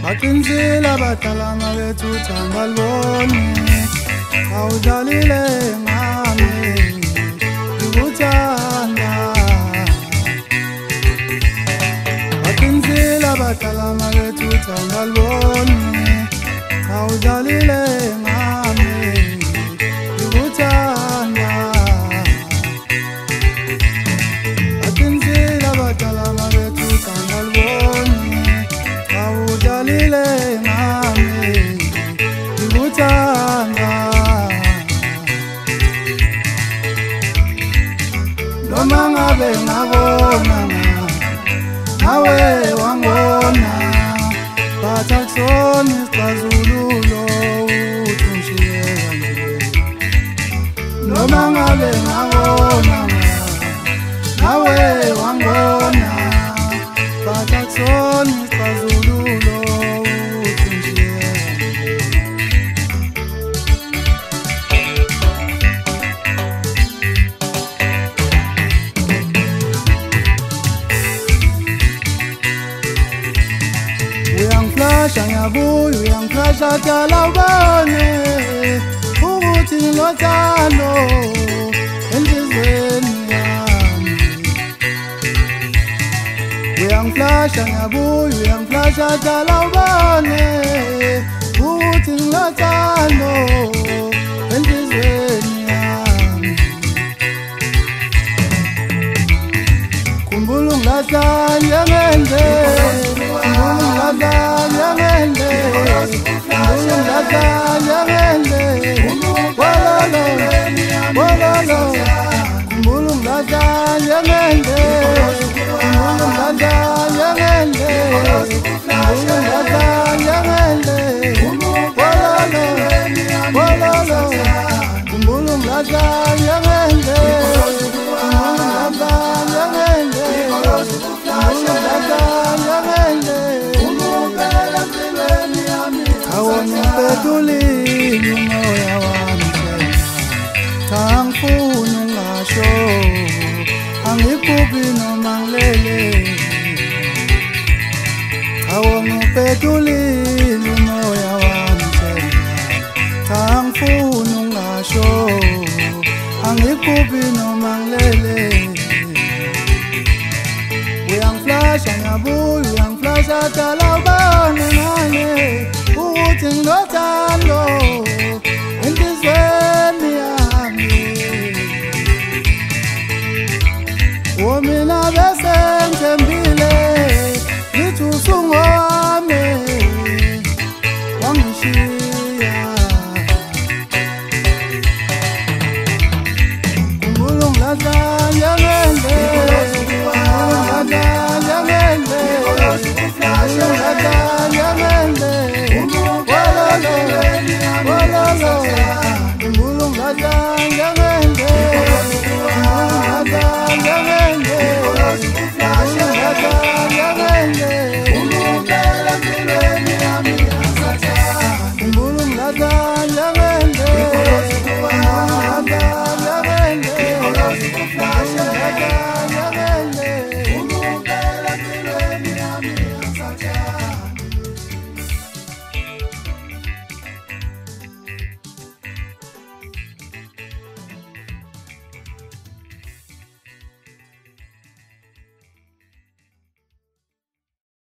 Aqinisile abadala bethu uthando aliboni, awudlalile ngami ngikuthanda. Aqinisile abadala bethu uthando aliboni, awudlalile ngami ngikuthanda. Aqinisile abadala bethu uthando aliboni, awudlalile ngami ngikuthanda. Noma ngabe ngabona nawe wangona, but akusona isixazululo uthi ungishiye kanje. Noma ngabe ngabona nawe wangona, but akusona isixazululo uthi ungishiye kanje. Uyangiflasha ngiyabuya, uyangiflasha dala ubone ukuthi ngilothando enhlizweni yami. Uyangiflasha ngiyabuya, uyangiflasha dala ubone ukuthi ngilothando enhlizweni yami. Khumbula ungilahla njengende, awangiphetulile umoya wami angifuni ungasho, angikuphi noma ngilele. Awangiphetulile umoya wami angifuni ungasho, angikuphi noma ngilele. Uyangiflasha ngiyabuya, uyangiflasha dala ubone ngane ukuthi ngilothando enhlizweni yami. Womina bese ngithembile ngithi usungowami, wangishiya. Khumbula ungilahla njengende, Khumbula ungilahla